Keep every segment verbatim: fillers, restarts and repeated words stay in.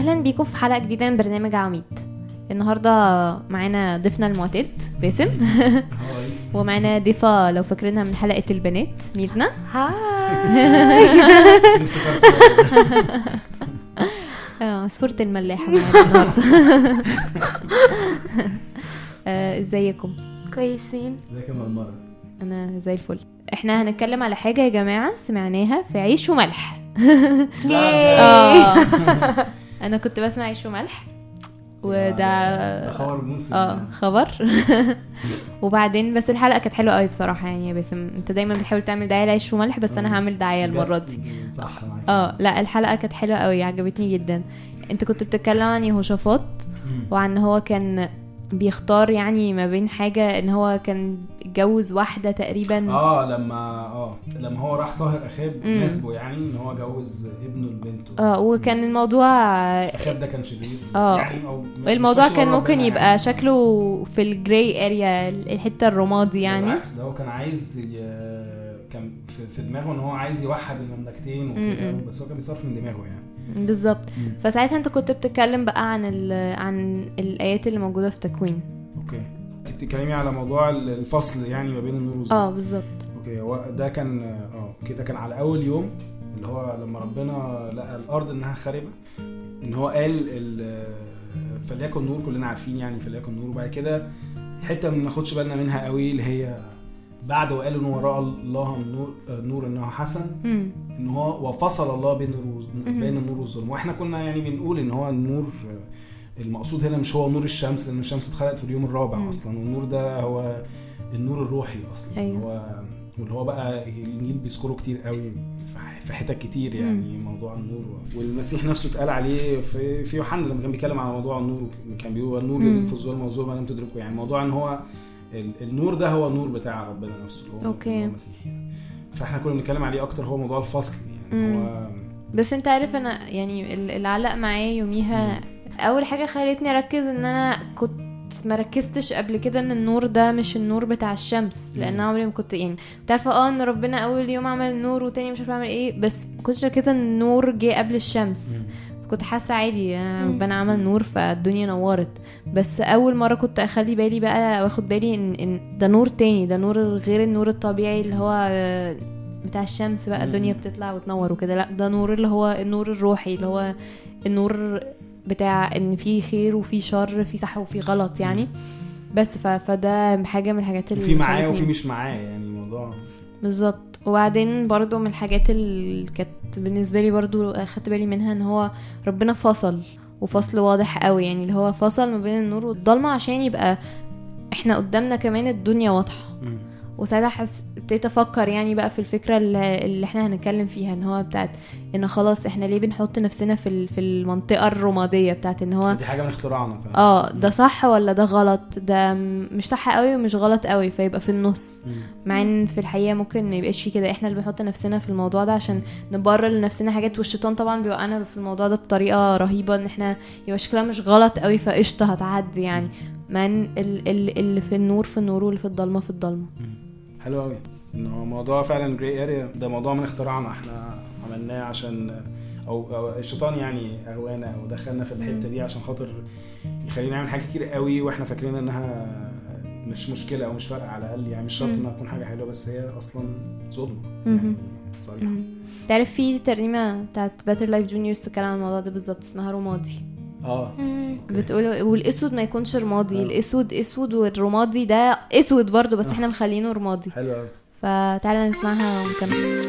اهلا بيكم في حلقه جديده من برنامج عميد. النهارده معانا ضيفنا المعتاد باسم ومعانا ضيفه لو فاكرينها من حلقه البنات ميرنا. هاي اه عصفورة الملاحه معانا النهارده. ازيكم؟ كويسين. ازيك يا مرمره؟ انا زي الفل. احنا هنتكلم على حاجه يا جماعه سمعناها في عيش وملح. اه انا كنت بسمع عيش وملح وده خبر موسم اه خبر. وبعدين بس الحلقه كانت حلوه قوي بصراحه يعني. بس انت دايما بتحاول تعمل دعايه لعيش وملح بس انا هعمل دعايه المره دي. صح معاك. اه لا الحلقه كانت حلوه قوي عجبتني جدا. انت كنت بتتكلم عن يهوشافاط وعن هو كان بيختار يعني ما بين حاجه ان هو كان اتجوز واحده تقريبا. اه لما اه لما هو راح صاهر اخاب نسبه يعني ان هو جوز ابنه لبنته. اه وكان الموضوع اخاب ده كان شرير اه يعني او الموضوع كان ممكن يبقى يعني شكله في الجراي اريا الحته الرمادي يعني. بالعكس ده هو كان عايز ي... كان في, في دماغه ان هو عايز يوحد المملكتين وكده بس هو كان بيصرف من دماغه يعني بالظبط. فساعتها انت كنت بتتكلم بقى عن عن الايات اللي موجوده في تكوين. اوكي انت بتتكلمي على موضوع الفصل يعني ما بين النور والظلام. اه بالظبط. اوكي هو ده كان اه كده كان على اول يوم اللي هو لما ربنا لقى الارض انها خاربه ان هو قال فليكن نور. كلنا عارفين يعني فليكن نور. وبعد كده حته ما ناخدش بالنا منها قوي اللي هي بعد وقال ان وراء الله النور نور انه حسن ان هو وفصل الله بين بين النور والظلم. واحنا كنا يعني بنقول ان هو النور المقصود هنا مش هو نور الشمس لان الشمس اتخلقت في اليوم الرابع مم. اصلا. والنور ده هو النور الروحي اصلا. أيوه. هو واللي هو بقى الانجيل بيذكره كتير قوي في حتت كتير يعني مم. موضوع النور. والمسيح نفسه اتقال عليه في في يوحنا لما كان بيتكلم على موضوع النور كان بيقول النور اللي في الظلمه والظلمه لم تدركه. يعني موضوع ان هو النور ده هو النور بتاع ربنا نفسه اللي هو أوكي. المسيح. فاحنا كنا بنتكلم عليه اكتر هو موضوع الفصل يعني مم. هو بس انت عارف انا يعني اللي علق معايا يوميها اول حاجه خلتني اركز ان انا كنت ما ركزتش قبل كده ان النور ده مش النور بتاع الشمس لان عمري ما كنت يعني تعرفه اه ان ربنا اول يوم عمل النور وتاني مش عارفه اعمل ايه بس ما كنتش ركزه ان النور جه قبل الشمس. كنت حاسه عادي ربنا عمل نور فالدنيا نورت. بس اول مره كنت اخلي بالي بقى واخد بالي ان, إن ده نور تاني ده نور غير النور الطبيعي اللي هو بتاع الشمس بقى الدنيا بتطلع وتنور وكده. لا ده نور اللي هو النور الروحي اللي هو النور بتاع ان في خير وفي شر في صح وفي غلط يعني. بس فده حاجه من الحاجات اللي في معاه وفي مش معاه يعني موضوع بالظبط. وبعدين برضو من الحاجات اللي كانت بالنسبه لي برضو اخدت بالي منها ان هو ربنا فصل وفصل واضح قوي يعني اللي هو فصل ما بين النور والضلمه عشان يبقى احنا قدامنا كمان الدنيا واضحه. وساعتها حس ابتديت افكر يعني بقى في الفكره اللي احنا هنتكلم فيها ان هو بتاعت ان خلاص احنا ليه بنحط نفسنا في في المنطقه الرماديه بتاعت ان هو دي حاجه من اختراعنا اه ده صح ولا ده غلط ده مش صح قوي ومش غلط قوي فيبقى في النص. مع ان في الحقيقه ممكن ما يبقاش في كده. احنا اللي بنحط نفسنا في الموضوع ده عشان نبرر لنفسنا حاجات والشيطان طبعا بيوقعنا في الموضوع ده بطريقه رهيبه ان احنا يبقى شكلها مش غلط قوي فقشطه هتعدي يعني. مع ان اللي في النور في النور واللي في الضلمه في الضلمه. حلو قوي انه موضوع فعلا جراي اريا ده موضوع من اختراعنا احنا عملناه عشان او, أو الشيطان يعني اغوانا ودخلنا في الحته دي عشان خاطر يخلينا نعمل حاجات كتير قوي واحنا فاكرين انها مش مشكله او مش فارقه على الاقل يعني مش شرط انها تكون حاجه حلوه بس هي اصلا ظلم يعني صريح. تعرف في ترنيمه بتاعت باتر لايف جونيورز تتكلم عن الموضوع ده بالظبط اسمها رمادي. اه بتقول والاسود ما يكونش رمادي. الاسود اسود والرمادي ده اسود برضو بس احنا مخلينه رمادي. حلو قوي. فتعالى نسمعها ونكمل.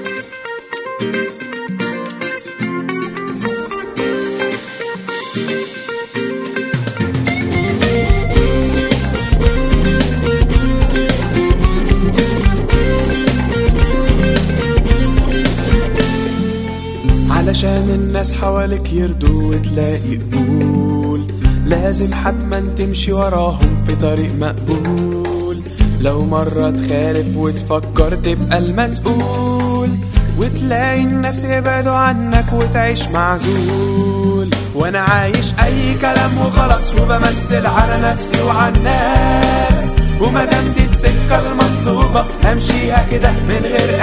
علشان الناس حواليك يرضوا وتلاقي قبول لازم حتما تمشي وراهم في طريق مقبول. لو مرة تخالف وتفكر تبقى المسؤول وتلاقي الناس يبعدوا عنك وتعيش معزول. وانا عايش اي كلام وخلاص وبمثل على نفسي وعلى الناس ومادام دي السكة المطلوبة همشيها كده من غير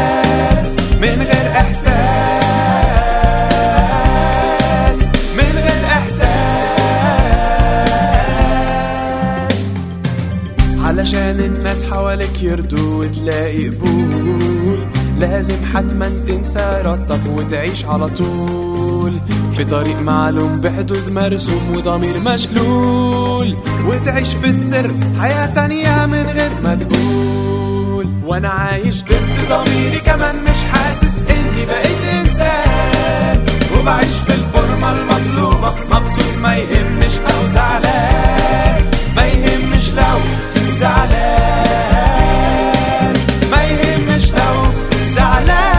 احساس من غير احساس من غير حواليك يرضوا وتلاقي قبول، لازم حتما تنسى ارادتك وتعيش على طول في طريق معلوم بحدود مرسوم وضمير مشلول، وتعيش في السر حياة تانية من غير ما تقول. وانا عايش ضد ضميري كمان مش حاسس اني بقيت انسان، وبعيش في الفورمة المطلوبة مبسوط ما يهمش او زعلان، ما يهمش لو زعلان، ما يهمش لو زعلان.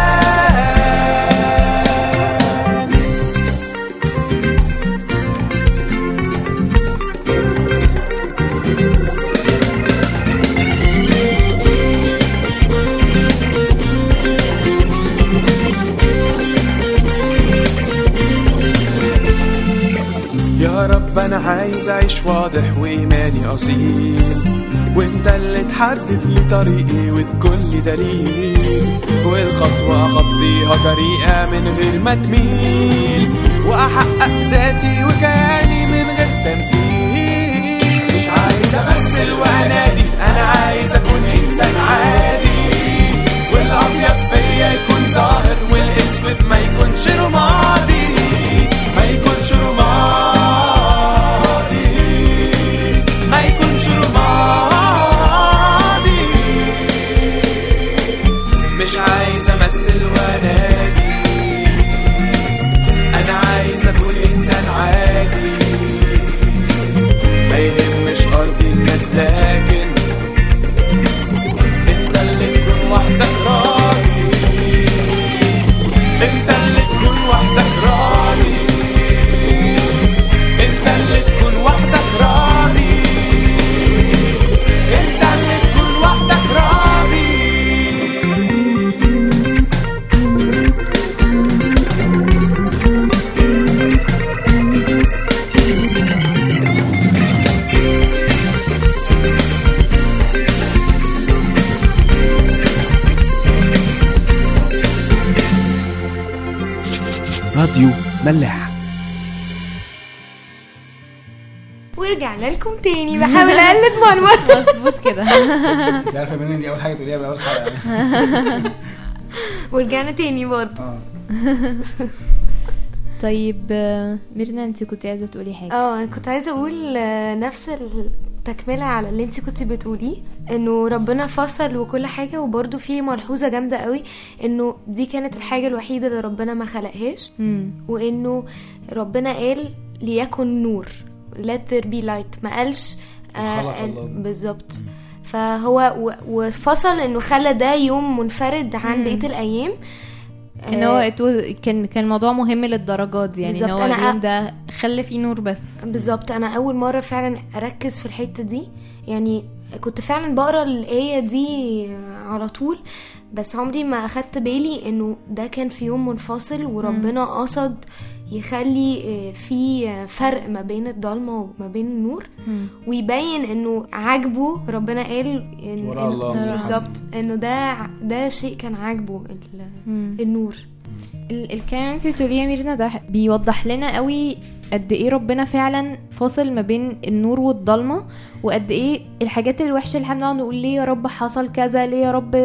يا رب أنا عايز أعيش واضح وإيماني أصيل، وإنت اللي تحدد لي طريقي وتكون لي دليل، والخطوة أخطيها جريئة من غير ما تميل، وأحقق ذاتي وكياني من غير تمثيل. مش عايز أمثل وأنادي، أنا عايز أكون إنسان عادي، والأبيض فيا يكون ظاهر والأسود ما يكونش رمادي، ما يكونش رمادي، ما يكونش رمادي. مش عايز امثل وانادي، انا عايز اكون انسان عادي، ما يهمش ارضي الناس لكن انت اللي تكون وحدك راضي، انت اللي تكون وحدك راضي، انت اللي تكون وحدك راضي، انت اللي تكون وحدك راضي. راديو ملاح. ورجعنا لكم تاني بحاول اقلد منور. مظبوط كده. انت عارفه منين دي اول حاجه تقوليها من اول حلقه؟ ورجعنا تاني برضه. اه طيب ميرنا انت كنت عايزه تقولي حاجه؟ اه انا كنت عايزه اقول نفس التكمله على اللي انت كنت بتقوليه، انه ربنا فصل وكل حاجه، وبرده في ملحوظه جامده قوي انه دي كانت الحاجه الوحيده اللي ربنا ما خلقهاش، وانه ربنا قال ليكن نور، let there be light، ما قالش آه بالظبط. فهو وفصل انه خلى ده يوم منفرد عن بقيه الايام، ان هو كان كان الموضوع مهم للدرجات يعني، ان هو اليوم ده خلى فيه نور بس. بالظبط. انا اول مره فعلا اركز في الحته دي، يعني كنت فعلا بقرا الايه دي على طول، بس عمري ما اخدت بالي انه ده كان في يوم منفصل، وربنا قصد يخلي في فرق ما بين الضلمه وما بين النور، ويبين انه عاجبه. ربنا قال إن بالظبط انه ده ده شيء كان عاجبه النور. الكلام اللي انت بتقوليه يا ميرنا ده بيوضح لنا قوي قد ايه ربنا فعلا فاصل ما بين النور والضلمه، وقد ايه الحاجات الوحشه اللي احنا بنقعد نقول ليه يا رب حصل كذا، ليه يا رب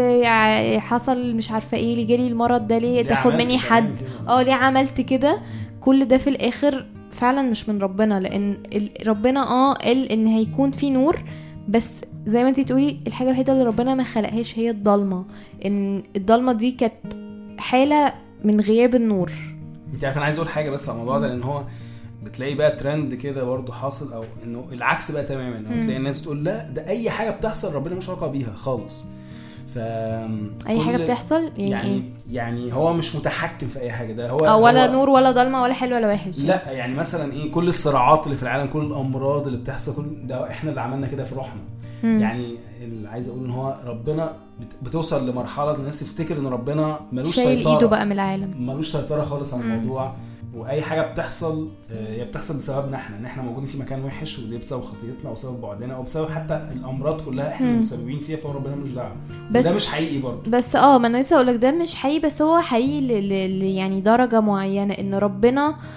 حصل مش عارفه ايه، ليه جالي المرض ده، ليه تاخد مني حد، اه ليه عملت كده، كل ده في الاخر فعلا مش من ربنا. لان ربنا اه قال ان هيكون في نور، بس زي ما انتي تقولي الحاجه الوحيده اللي ربنا ما خلقهاش هي الضلمه، ان الضلمه دي كانت حاله من غياب النور. انت عارف انا عايز اقول حاجه بس على الموضوع ده، لان هو بتلاقي بقى ترند كده برضو حاصل، او انه العكس بقى تماما، انه تلاقي الناس تقول لا ده اي حاجه بتحصل ربنا مش علاقه بيها خالص. ف اي حاجه بتحصل يعني يعني, يعني هو مش متحكم في اي حاجه، ده هو أو ولا هو نور ولا ضلمه ولا حلو ولا وحش. لا يعني مثلا ايه، كل الصراعات اللي في العالم، كل الامراض اللي بتحصل، كل ده احنا اللي عملنا كده في روحنا. يعني اللي عايز اقول ان هو ربنا بتوصل لمرحله الناس تفتكر ان ربنا ملوش سيطره، شايل ايده بقى من العالم، ملوش سيطره خالص على الموضوع. واي حاجه بتحصل هي بتحصل بسببنا احنا، ان احنا موجودين في مكان وحش، ودي بسبب خطيئتنا او بسبب بعدنا او بسبب حتى الامراض كلها احنا المسببين فيها، فربنا ملوش دعوه. ده مش حقيقي برضه. بس اه ما انا لسه اقول لك ده مش حقيقي، بس هو حقيقي ل... ل... يعني درجه معينه، ان ربنا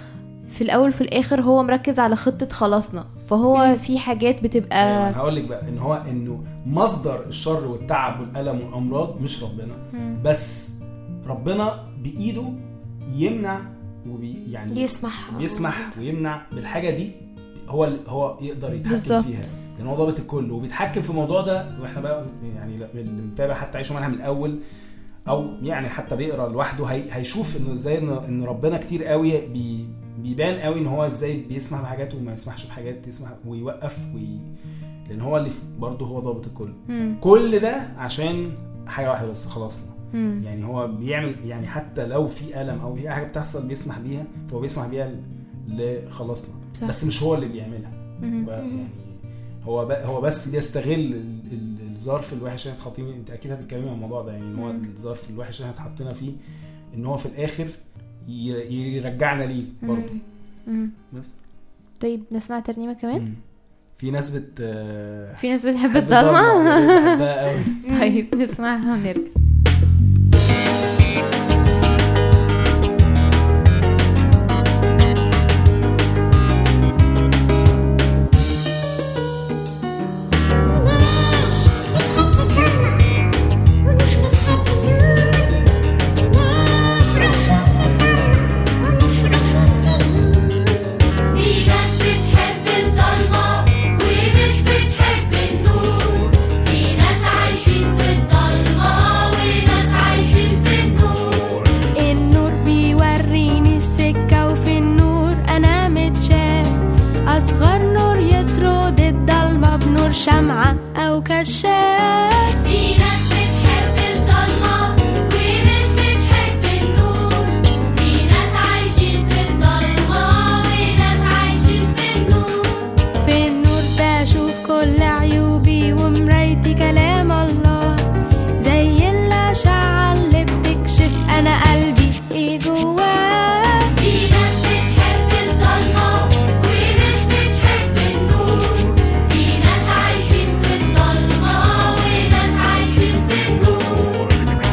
في الاول في الاخر هو مركز على خطة خلاصنا. فهو في حاجات بتبقى يعني هقول لك بقى ان هو انه مصدر الشر والتعب والالم والامراض مش ربنا، بس ربنا بايده يمنع وبي يعني يسمح يسمح ويمنع بالحاجه دي. هو هو يقدر يتحكم بالزبط. فيها لان هو ضابط الكل وبيتحكم في الموضوع ده. واحنا بقى يعني بنتابع حتى عيشوا معاها من الاول او يعني حتى بيقرا لوحده هي هيشوف انه ازاي ان ربنا كتير قوي بي بيبان قوي ان هو ازاي بيسمح بحاجات وما يسمحش بحاجات، يسمح ويوقف وي... لان هو اللي برضه هو ضابط الكل. مم. كل ده عشان حاجه واحده بس خلاصنا. مم. يعني هو بيعمل يعني حتى لو في الم او في حاجه بتحصل بيسمح بيها، فهو بيسمح بيها لخلاصنا بس مش هو اللي بيعملها. يعني هو هو بس بيستغل الظرف الوحش اللي حاطين. انت اكيد هتتكلمي عن الموضوع ده يعني. هو الظرف الوحش اللي اتحطينا فيه ان هو في الاخر يرجعنا ليه برضه. بس طيب نسمع ترنيمه كمان. مم. في ناس بت في ناس بتحب الضلمه. طيب نسمعها ونرجع. شمعة أو كشاف. في ناس بتحب الضلمة ومش بتحب النور. في ناس عايشين في الضلمة وناس عايشين في النور. في النور بشوف كل عيوبي ومرايتي كلام الله، زي الأشعة اللي بتكشف أنا قلبي إيه جواه. في ناس بتحب الضلمة ومش بتحب النور. في ناس عايشين في الضلمة وناس عايشين في النور.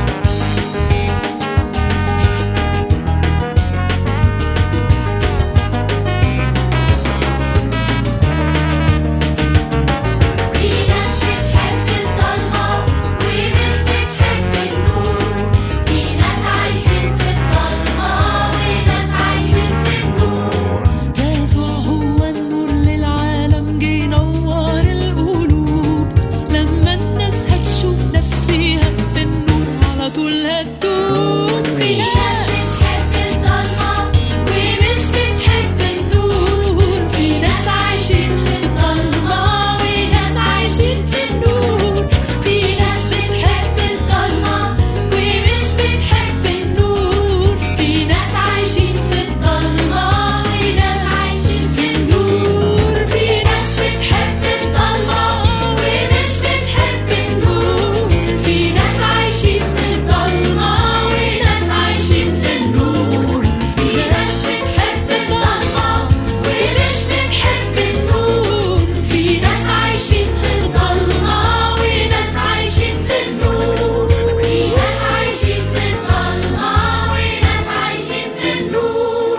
في ناس بتحب الضلمة ومش بتحب النور. في ناس عايشين في الضلمة وناس عايشين في النور. يسوع هو النور للعالم، جه ينور القلوب. لما الناس هتشوف نفسيها في النور على طول هتدوب. في ناس بتحب الضلمة ومش بتحب النور. في ناس عايشين في الضلمة وناس عايشين في النور. في ناس بتحب الضلمة ومش بتحب النور. في ناس عايشين في الضلمة وناس عايشين في النور. في ناس بتحب الضلمة ومش بتحب النور. في ناس عايشين في الضلمة وناس عايشين في النور. في ناس بتحب الضلمة ومش بتحب النور. في ناس عايشين في الضلمة وناس عايشين في النور. في ناس عايشين في الضلمة وناس عايشين في النور.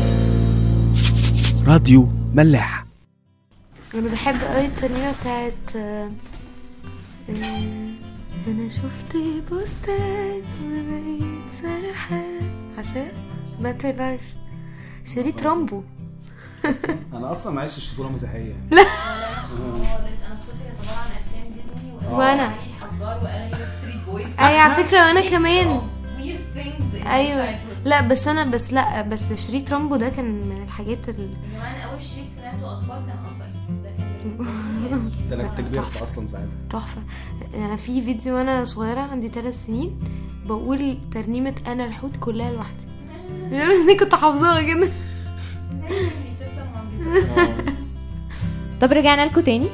راديو ملاح. انا بحب قوي الترنيمه بتاعت آه، آه، انا شفت بوستات وبقيت سرحان. عارفه باتر لايف شريط رامبو. انا اصلا ما عشتش طفوله مسيحيه يعني. لا انا طفولتي كانت عباره عن افلام ديزني وانا الحجار واغاني باك ستريت بويز. اي على فكره وانا كمان. ايوه ايوه لا بس انا بس لا بس شريط رامبو ده كان من الحاجات اللي انا اول شريط سمعته اطفال كان قصيص. ده كان ده انا كنت كبرت اصلا ساعتها. تحفه. انا في فيديو وانا صغيره عندي ثلاث سنين بقول ترنيمه انا الحوت كلها لوحدي. بس دي كنت حافظاها كده. طب رجعنا لكم تاني.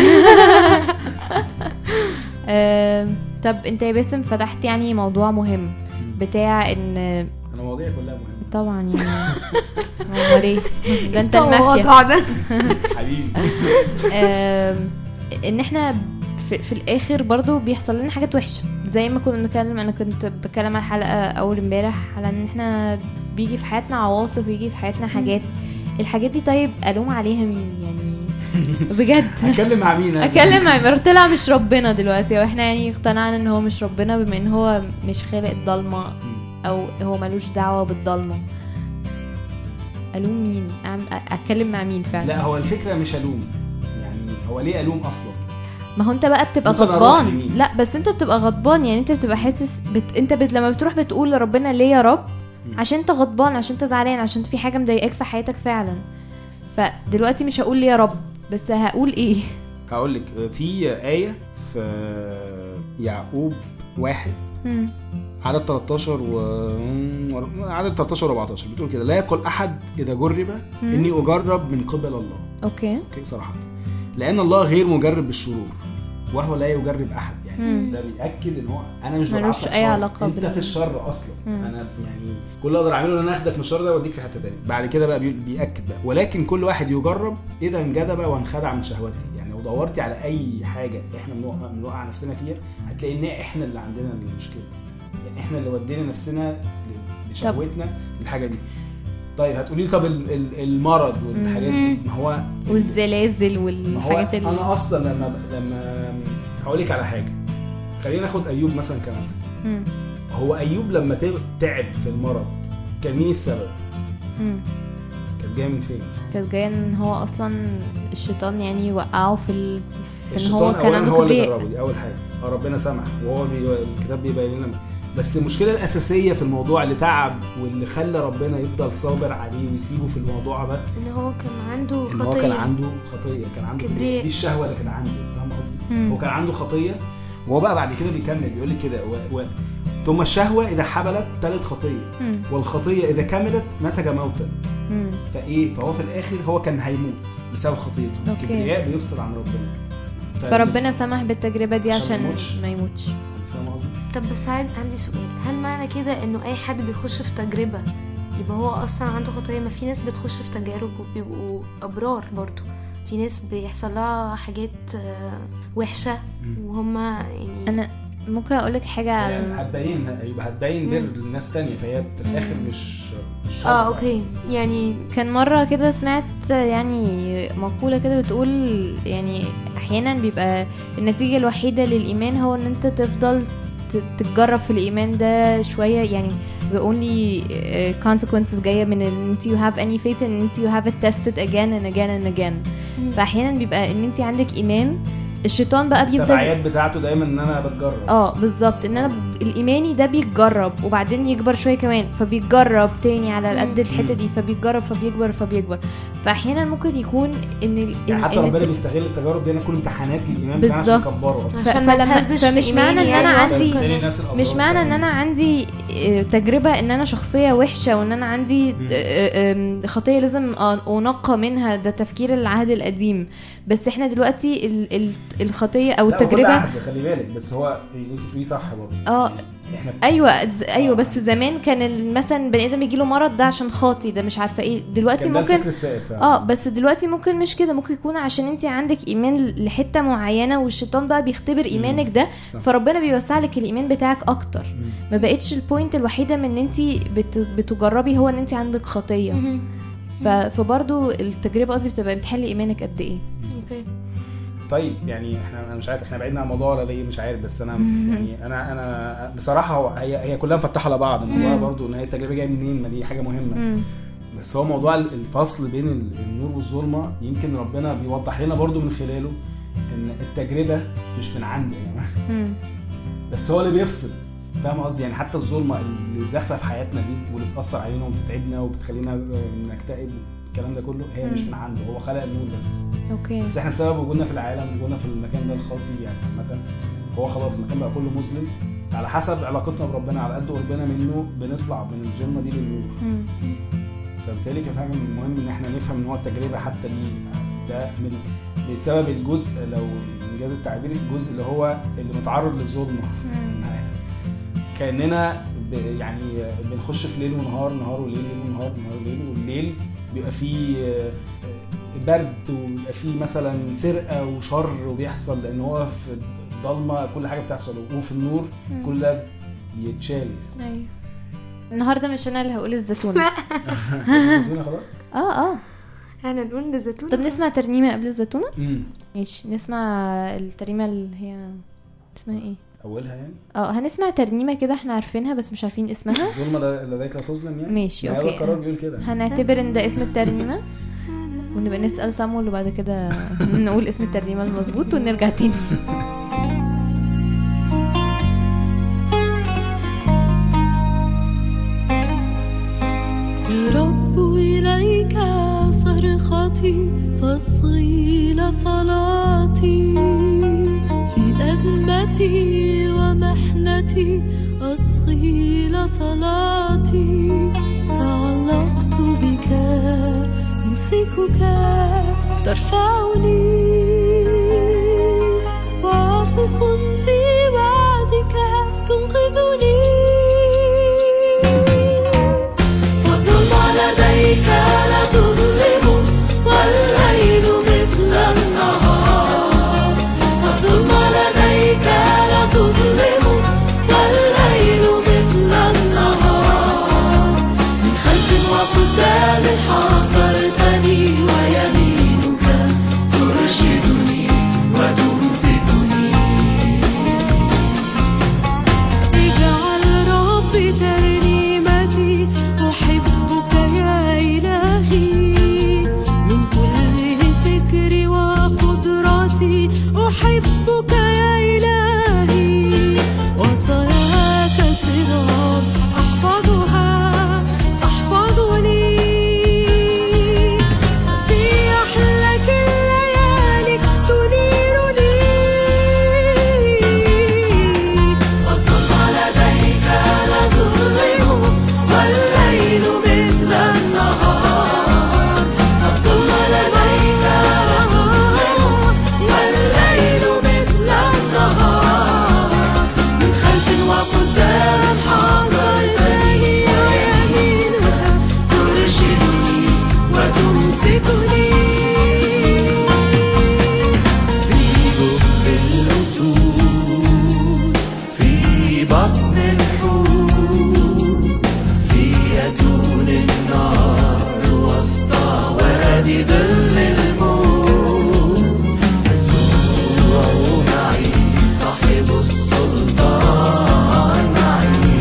طب انت يا باسم فتحت يعني موضوع مهم بتاع ان انا مواضيع كلها مهمه طبعا يعني. هو ليه ده انت المافيا ده حبيبي. ان احنا في, في الاخر برضو بيحصل لنا حاجات وحشه زي ما كنا بنتكلم. انا كنت بتكلم على الحلقه اول امبارح على ان احنا بيجي في حياتنا عواصف ويجي في حياتنا حاجات الحاجات دي طيب الوم عليها مين يعني؟ بجد اتكلم مع مين أنا؟ اتكلم مع مين؟ طلع مش ربنا دلوقتي، واحنا يعني اقتنعنا ان هو مش ربنا بما ان هو مش خالق الضلمه او هو ملوش دعوه بالضلمه. الوم مين؟ أعم- اتكلم مع مين فعلا؟ لا هو الفكره مش الوم، يعني هو ليه الوم اصلا؟ ما هو انت بقى بتبقى ممكن أروح غضبان. لمين؟ لا بس انت بتبقى غضبان، يعني انت بتبقى حاسس بت... انت بت... لما بتروح بتقول لربنا ليه يا رب، عشان انت غضبان، عشان انت زعلان، عشان في حاجه مضايقاك في حياتك فعلا. فدلوقتي مش هقول ليه يا رب، بس هقول ايه؟ هقول لك في آية في يعقوب واحد مم. عدد تلتاشر و عدد تلتاشر و اربعتاشر بتقول كده: لا يقل أحد إذا جرب إني أجرب من قبل الله. اوكي أوكي صراحة، لأن الله غير مجرب بالشرور وهو لا يجرب أحد. يعني مم. ده بيأكد إن هو أنا مش ملوش ببعتك أي شر. علاقة أنت بال- في الشر أصلا. مم. أنا يعني كل اللي أقدر أعمله إن أنا أخدك من الشر ده وأديك في حتة تاني. بعد كده بقى بي- بيأكد بقى: ولكن كل واحد يجرب إذا انجذب وانخدع من شهوته. يعني لو دورتي على أي حاجة إحنا بنوقع, بنوقع نفسنا فيها هتلاقي إن إحنا اللي عندنا المشكلة، يعني إحنا اللي ودينا نفسنا لشهوتنا الحاجة دي. طيب هتقولي طب ال- ال- المرض والحاجات دي، ما هو والزلازل ما هو والحاجات اللي انا اصلا لما لما هقول لك على حاجه، خلينا ناخد ايوب مثلا كمثال. مم. هو ايوب لما تب- تعب في المرض كان مين السبب؟ مم. كان جاي من فين؟ كانت جايه ان هو اصلا الشيطان يعني وقعه في ال... في ان الشيطان هو كان أولاً عنده هو اللي كبرياء. جربه، دي اول حاجه. اه ربنا سمح وهو بي... الكتاب بيبين لنا. بس المشكله الاساسيه في الموضوع اللي تعب واللي خلى ربنا يفضل صابر عليه ويسيبه في الموضوع ده ان هو كان عنده ان هو خطيه. كان عنده خطيه، كان عنده كبرياء. كبرياء. دي الشهوه اللي كانت عنده، فاهم قصدي؟ مم. هو كان عنده خطيه، وهو بقى بعد كده بيكمل بيقول لك كده و... و... ثم الشهوه اذا حبلت تلد خطيه، مم. والخطيه اذا كملت نتج موتا. مم. فايه فهو في الاخر هو كان هيموت بسبب خطيته. أوكي. الكبرياء بيفصل عن ربنا. ف... فربنا سمح بالتجربه دي عشان عشان ما يموتش. ما يموتش. فاهم قصدي؟ طب بس عاد عندي سؤال، هل معنى كده انه اي حد بيخش في تجربة يبقى هو اصلا عنده خطية؟ ما في ناس بتخش في تجارب وبيبقوا ابرار برضو، في ناس بيحصل لها حاجات آه، وحشة وهم يعني انا ممكن اقول لك حاجه يعني عن هتبين يبقى هتبين بر للناس تانية، فهي في الاخر مش مش شرط. اه اوكي يعني كان مرة كده سمعت يعني مقولة كده بتقول يعني احيانا بيبقى النتيجة الوحيدة للإيمان هو ان انت تفضل ت- تتجرب في الإيمان ده شوية، يعني the only uh, consequences جاية من ان انت you have any faith ان انت you have it tested again and again and again. فاحيانا بيبقى ان انت عندك إيمان، الشيطان بقى بيفضل التبعيات بتاعته دايما ان انا بتجرب. اه بالظبط، ان انا ب- الايماني ده بيتجرب وبعدين يكبر شويه كمان، فبيتجرب تاني على قد الحته دي، فبيتجرب فبيكبر فبيكبر. فاحيانا ممكن يكون ان ال... يعني إن- حتى إن ربنا الت- بيستغل التجارب دي، انا كل امتحانات للايمان بتاعنا عشان بالظبط. يكبره اصلا. ف- عشان ما فلما- تهزش فمش في معنى إيماني ان انا يعني عندي تاني الناس الأبرار مش معنى ان فعلا. انا عندي آه، تجربه ان انا شخصيه وحشه وان انا عندي مم. آه، آم، خطيه لازم آه، انقى منها. ده تفكير العهد القديم. بس احنا دلوقتي ال- ال- الخطيه او لا، وكل التجربه عهد خلي بالك، بس هو اللي انت بتقوليه صح برضه. اه. يعني احنا في- ايوه ز- ايوه آه. بس زمان كان ال- مثلا بني ادم يجيله مرض ده عشان خاطي، ده مش عارفه ايه. دلوقتي كان ده ممكن الفكر السائد فعلا. اه بس دلوقتي ممكن مش كده، ممكن يكون عشان انت عندك ايمان لحته معينه والشيطان بقى بيختبر ايمانك ده، صح. فربنا بيوسع لك الايمان بتاعك اكتر. مم. ما بقتش البوينت الوحيده من ان انت بت- بتجربي هو ان انت عندك خطيه. مهم. ف- فبرضو التجربه قصدي بتبقى بتحل ايمانك قد ايه. اوكي طيب يعني احنا انا مش عارف احنا بعدنا عن الموضوع ولا ليه، مش عارف. بس انا يعني انا انا بصراحه هو هي هي كلها مفتحه على بعض. الموضوع برضو ان هي التجربه جايه منين، ما دي حاجه مهمه. مم. بس هو موضوع الفصل بين ال- النور والظلمه يمكن ربنا بيوضح لنا برضو من خلاله ان التجربه مش من عنده يا جماعه، مم. بس هو اللي بيفصل. فاهم قصدي؟ يعني حتى الظلمه اللي داخله في حياتنا دي واللي بتاثر علينا وبتتعبنا وبتخلينا نكتئب الكلام ده كله، هي مش مم. من عنده. هو خلق النور بس اوكي. بس احنا بسبب وجودنا في العالم، وجودنا في المكان ده الخاطي يعني عامه، هو خلاص المكان بقى كله مظلم. على حسب علاقتنا بربنا، على قد قربنا منه بنطلع من الظلمه دي للنور. مم. فبالتالي كان حاجه مهم ان احنا نفهم ان هو التجربه حتى دي ده من بسبب الجزء، لو انجاز التعبير، الجزء اللي هو اللي متعرض للظلمه. مم. كاننا ب- يعني بنخش في ليل ونهار، نهار وليل، ليل ونهار، نهار وليل. والليل بيبقى فيه آه، برد، ويبقى فيه مثلا سرقه وشر وبيحصل، لان هو في الضلمه كل حاجه بتحصل، وفي النور مم. كل ده بيتشال. ايوه. النهارده مش انا اللي هقول الزيتونه. الزيتونة خلاص. اه اه احنا نقول الزيتونه. طب نسمع ترنيمه قبل الزيتونه. امم ماشي نسمع الترنيمه اللي هي اسمها ايه. اولها يعني اه هنسمع ترنيمه كده احنا عارفينها بس مش عارفين اسمها. ظلمه لديك لا تظلم يعني. ماشي ما هو اوكي القرار بيقول كده. هنعتبر ان ده اسم الترنيمه ونبقى نسال صامول وبعد كده نقول اسم الترنيمه المظبوط ونرجع تاني. يا رب إليك صرختي فاصغي لصلاتي في أزمتي ومحنتي أصغي لصلاتي تعلقت بك أمسكك ترفعني واثق في وعدك تنقذني لديك لا تظلم والليل مثل النهار الظلم لديك لا تظلم والليل مثل النهار من خلف وقدام حاصرتني ويمينك ترشدني وتمسكني اجعل ربي ترنيمتي أحبك يا إلهي من كل فكري وقدرتي أحبك يا إلهي وصاياك صراط أحفظها تحفظني في أحلك الليالي تنيرني الظلم لديك لا تظلم والليل مثل النهار الظلم لديك لا تظلم والليل مثل النهار من خلف وقدام حاصرتني ويمينك ترشدني وتمسكني في جب الأسود في بطن الحوت في يتون النار وسط ورد ظل الموت يسوع معي صاحب السلطان معي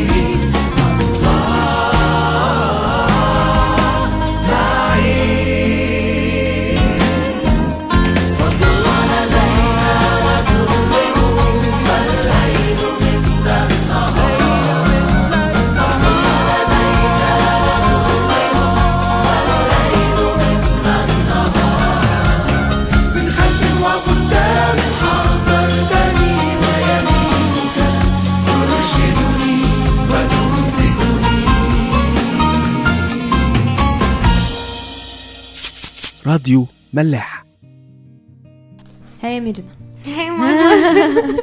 الله معي فالظلم لديك لا تظلم والليل مثل النهار من خلف وقدام حاصرتني ويمينك ترشدني وتمسكني راديو ملاح. هيا ميرنا هي مرة.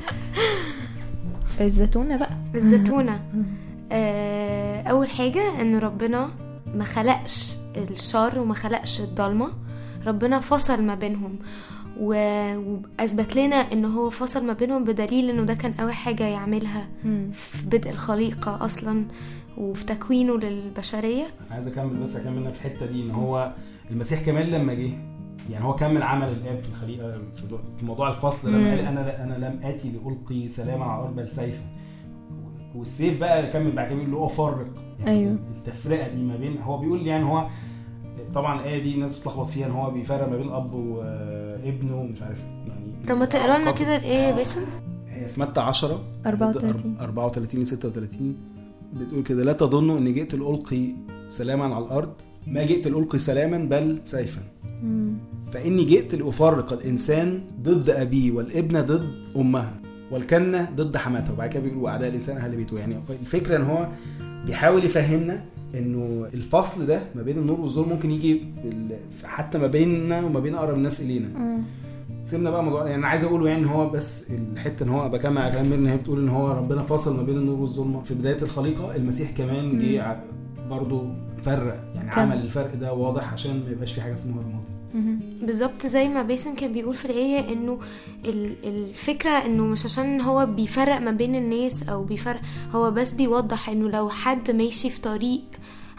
الزيتونه بقى. الزيتونه. آه، اول حاجه ان ربنا ما خلقش الشر وما خلقش الضلمه، ربنا فصل ما بينهم و- واثبت لنا ان هو فصل ما بينهم بدليل انه ده كان اول حاجه يعملها مم. في بدء الخليقه اصلا وفي تكوينه للبشريه. عايز اكمل بس اكملنا في الحته دي ان هو المسيح كمان لما جه يعني هو كمل عمل الاب في الخليقه في موضوع الفصل لما قال انا انا لم اتي لالقي سلاما على الارض بل سيفا، والسيف بقى كمل بعد كده بيقول له افرق يعني أيوه. التفرقه دي ما بين هو بيقول يعني هو طبعا الايه دي الناس بتلخبط فيها ان هو بيفرق ما بين الاب وابنه ومش عارف يعني. طب ما تقرا لنا كده الايه يا باسم؟ هي في متى عشرة أربعة وثلاثين أربعة وثلاثين ل ستة وثلاثين بتقول كده لا تظنوا اني جئت لألقي سلاما على الارض ما جئت لألقي سلاما بل سيفا مم. فاني جئت لأفرق الانسان ضد ابيه والابن ضد امها والكنه ضد حماتها. وبعد كده بيقولوا اعداء الانسان اهل بيته. يعني الفكره ان هو بيحاول يفهمنا انه الفصل ده ما بين النور والظلم ممكن يجي حتى ما بيننا وما بين اقرب الناس الينا. مم. سيبنا بقى موضوع يعني عايز اقوله يعني ان هو بس الحته ان هو بكمل على كلام ميرنا هي بتقول ان هو ربنا فصل ما بين النور والظلمه في بدايه الخليقه. المسيح كمان جه برضو فرق يعني كم. عمل الفرق ده واضح عشان ما يبقاش في حاجه اسمها رمادي. بالظبط زي ما باسم كان بيقول في الآية انه الفكرة انه مش عشان هو بيفرق ما بين الناس او بيفرق، هو بس بيوضح انه لو حد ماشي في طريق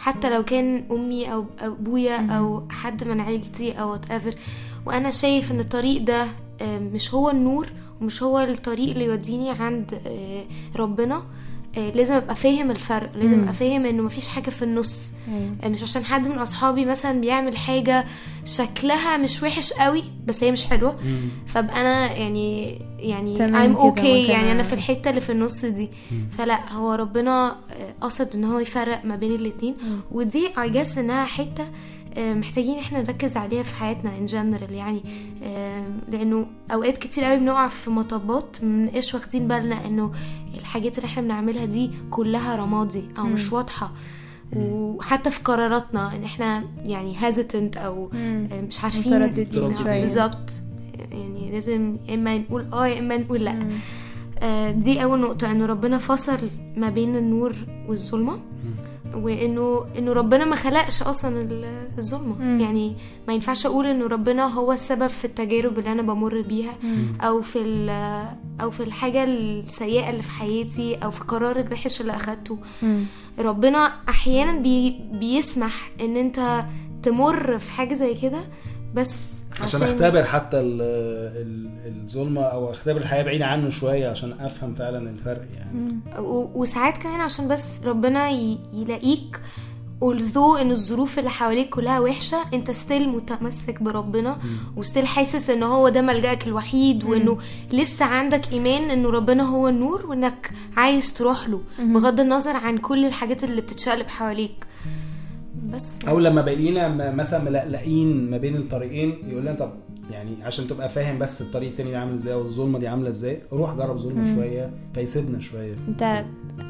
حتى لو كان امي او ابويا او حد من عيلتي او whatever، وانا شايف ان الطريق ده مش هو النور ومش هو الطريق اللي يوديني عند ربنا، لازم ابقى فاهم الفرق، لازم ابقى فاهم انه مفيش حاجه في النص. مش عشان حد من اصحابي مثلا بيعمل حاجه شكلها مش وحش قوي بس هي مش حلوه، فابقى انا يعني يعني I'm okay، يعني انا في الحته اللي في النص دي. فلا، هو ربنا قصد ان هو يفرق ما بين الاتنين، ودي I guess انها حته محتاجين احنا نركز عليها في حياتنا in general، يعني لانه اوقات كتير قوي بنقع في مطبات منقاش واخدين بالنا انه الحاجات اللي احنا بنعملها دي كلها رمادي او م. مش واضحة، وحتى في قراراتنا ان احنا يعني hesitant او م. مش عارفين بالظبط، يعني لازم اما نقول اه اما نقول لا. آه دي اول نقطة، انه ربنا فصل ما بين النور والظلمة، وانه انه ربنا ما خلقش اصلا الظلمه. مم. يعني ما ينفعش اقول انه ربنا هو السبب في التجارب اللي انا بمر بيها، مم. او في او في الحاجه السيئه اللي في حياتي، او في قرار الوحش اللي اخدته. مم. ربنا احيانا بي بيسمح ان انت تمر في حاجه زي كده بس عشان, عشان اختبر حتى الظلمه او اختبر الحياه بعيده عنه شويه عشان افهم فعلا الفرق يعني. وساعات كمان عشان بس ربنا يلاقيك although ان الظروف اللي حواليك كلها وحشه، انت ستيل متمسك بربنا وستيل حاسس ان هو ده ملجأك الوحيد، وانه لسه عندك ايمان انه ربنا هو النور وانك عايز تروح له بغض النظر عن كل الحاجات اللي بتتشقلب حواليك. بس او لما بقينا مثلا ملاقين ما بين الطريقين يقول لنا طب يعني عشان تبقى فاهم بس الطريق التاني عامل ازاي والظلمه دي عامله ازاي، روح جرب ظلمه شويه فيسيبنا شويه. انت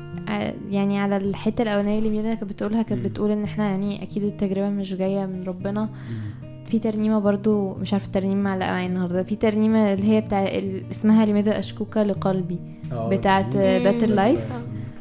يعني على الحته الاولانيه اللي مينا كانت بتقولها، كانت بتقول ان احنا يعني اكيد التجربه مش جايه من ربنا. في ترنيمه برضو مش عارفه الترنيمه معلقه معايا النهارده، في ترنيمه اللي هي بتاع اسمها لماذا اشكوك لقلبي بتاعه باتل لايف.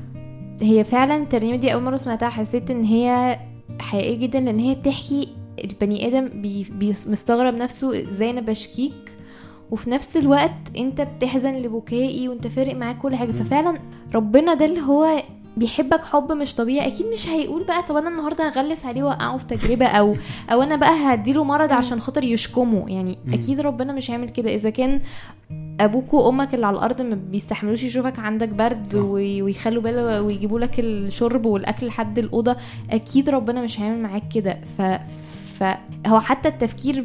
هي فعلا الترنيمه دي اول مره سمعتها حسيت ان هي حقيقي جدا، لان هي بتحكي البني ادم بي مستغرب نفسه ازاي انا بشكيك وفي نفس الوقت انت بتحزن لبكائي وانت فارق معاك كل حاجه. ففعلا ربنا ده اللي هو بيحبك حب مش طبيعي، اكيد مش هيقول بقى طب انا النهارده هغلس عليه واقعه في تجربه او او انا بقى هديله مرض عشان خاطر يشكمه. يعني اكيد ربنا مش هيعمل كده. اذا كان ابوك وامك اللي على الارض ما بيستحملوش يشوفك عندك برد ويخلوا باله ويجيبوا لك الشرب والاكل لحد الاوضه، اكيد ربنا مش هيعمل معاك كده. ف فهو حتى التفكير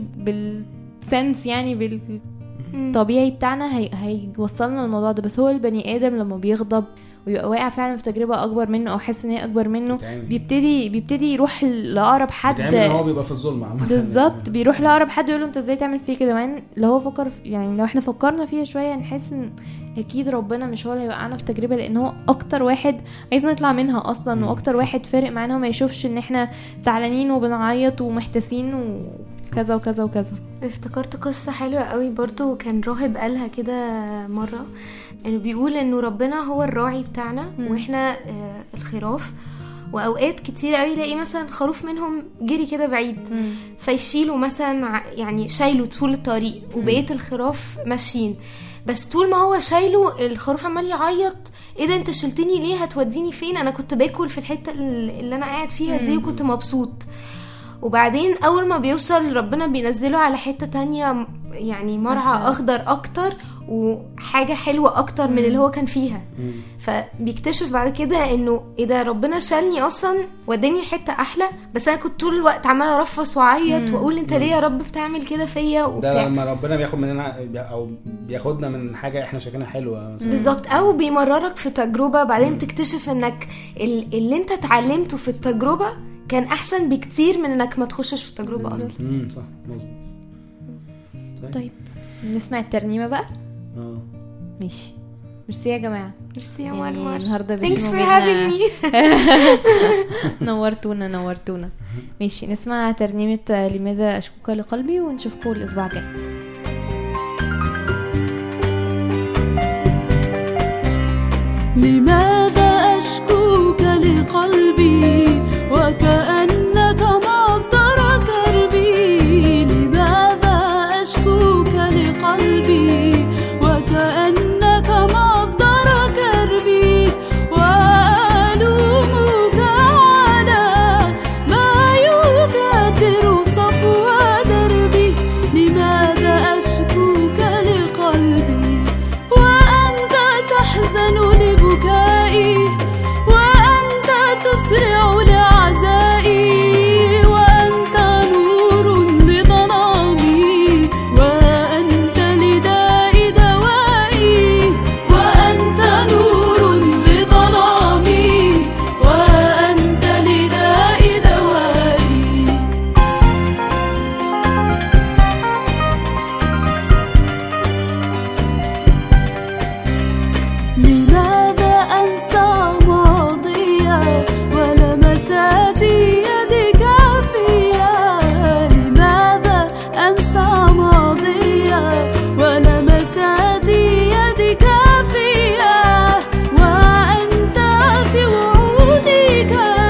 بالسنس يعني بالطبيعي بتاعنا هي... هيوصلنا للموضوع ده. بس هو البني ادم لما بيغضب ويبقى واقع فعلا في تجربه اكبر منه او حاسس ان هي اكبر منه، بيبتدي بيبتدي يروح لاقرب حد. هو بيبقى في الظلمه بالظبط، بيروح لاقرب حد يقول له انت ازاي تعمل فيه كده. مع ان لو هو فكر يعني لو احنا فكرنا فيها شويه نحس ان اكيد ربنا مش هو اللي هيوقعنا في تجربه، لان هو اكتر واحد عايز نطلع منها اصلا، واكتر واحد فارق معانا وما يشوفش ان احنا زعلانين وبنعيط ومحتاسين وكذا وكذا وكذا. افتكرت قصه حلوه قوي برضو، كان راهب قالها كده مره، انه بيقول انه ربنا هو الراعي بتاعنا م. واحنا آه الخراف، واوقات كتير قوي يلاقي مثلا خروف منهم جري كده بعيد م. فيشيله مثلا يعني شايله طول الطريق وبقيه الخراف ماشيين، بس طول ما هو شايله الخروف عمال يعيط ايه ده انت شلتني ليه، هتوديني فين، انا كنت باكل في الحته اللي انا قاعد فيها دي وكنت مبسوط. وبعدين اول ما بيوصل ربنا بينزله على حته تانية يعني مرعى اخضر اكتر وحاجه حلوه اكتر من اللي هو كان فيها. فبيكتشف بعد كده انه ايه ده ربنا شالني اصلا وداني حته احلى، بس انا كنت طول الوقت عماله ارفص واعيط واقول انت ليه يا رب بتعمل كده فيا وبتاع. ده لما ربنا بياخد مننا او بياخدنا من حاجه احنا شايفينها حلوه بالظبط، او بيمررك في تجربه بعدين تكتشف انك اللي انت اتعلمته في التجربه كان احسن بكتير من انك ما تخشش في التجربه اصلا. امم صح مظبوط. طيب نسمع الترنيمه بقى. اه ماشي. ميرسي يا جماعه. ميرسي يا مروه النهارده Thanks for having me. نورتونا نورتونا. ماشي نسمع ترنيمه لماذا اشكوك لقلبي ونشوفكم الاسبوع الجاي. لماذا أشكوك لقلبي وكأنك مصدر كربي، لماذا أشكوك لقلبي وكأنك مصدر كربي، وألومك على تسرع لعزائي وأنت نور لظلامي وأنت لداء دوائي وأنت نور لظلامي وأنت لداء دوائي. لماذا أنسى ماضيا ولمسات يدك فيا؟ لماذا أنسى ماضيا ولمسات يدك فيا وأنت في وعودك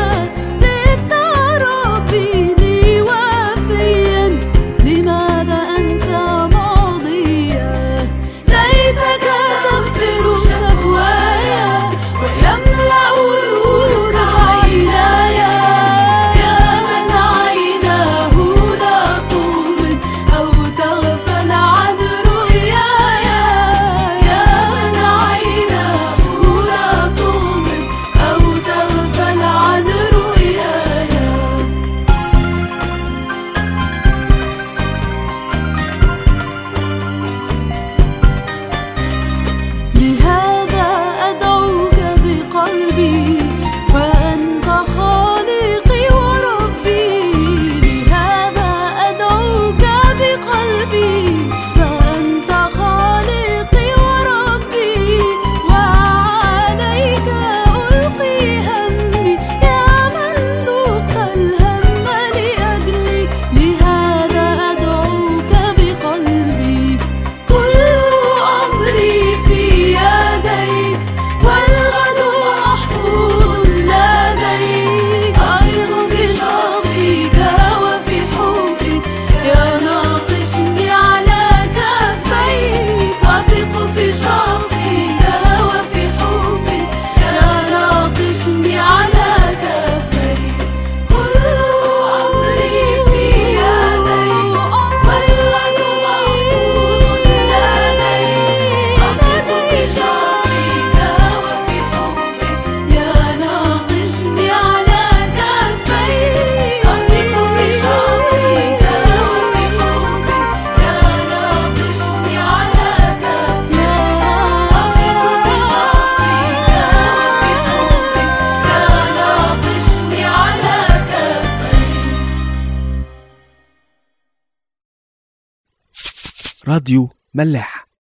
للتراب لي وفيا؟ لماذا أنسى ماضيا؟ ليتك تغفر شكوايا ويملأ نورك عيناي يا من عيناه لا تغمض أو تغفل عن رؤياي يا من عيناه لا تغمض أو تغفل عن رؤياي. لهذا أدعوك بقلبي فأنت خالقي وربي. لهذا أدعوك بقلبي فأنت خالقي وربي وعليك ألقي همي يا من ذقت الهم لأجلي. لهذا أدعوك بقلبي كل أمري في يديك والغد محفوظ لديك. أثق في شخصك وفي حبك يا ناقشني على كفيك. أثق في شخصك وفي حبك يا ناقشني على كفيك. كل أمري في يديك والغد محفوظ لديك. أثق في شخصك وفي حبك يا ناقشني على كفيك. أثق في شخصك وفي حبك يا ناقشني على كفيك. أثق في شخصك وفي حبك يا ناقشني على كفيك. راديو ملاح.